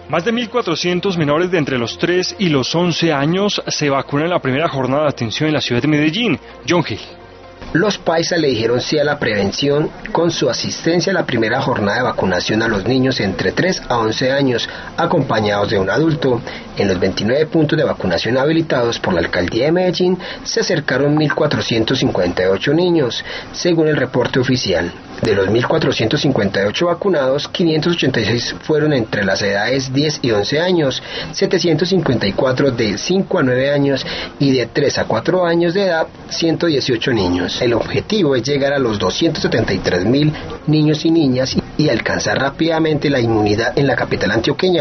Más de 1.400 menores de entre los 3 y los 11 años se vacunan en la primera jornada de atención en la ciudad de Medellín. John Hill. Los paisas le dijeron sí a la prevención con su asistencia a la primera jornada de vacunación a los niños entre 3 a 11 años, acompañados de un adulto. En los 29 puntos de vacunación habilitados por la alcaldía de Medellín se acercaron 1.458 niños, según el reporte oficial. De los 1.458 vacunados, 586 fueron entre las edades 10 y 11 años, 754 de 5 a 9 años y de 3 a 4 años de edad, 118 niños. El objetivo es llegar a los 273.000 niños y niñas y alcanzar rápidamente la inmunidad en la capital antioqueña.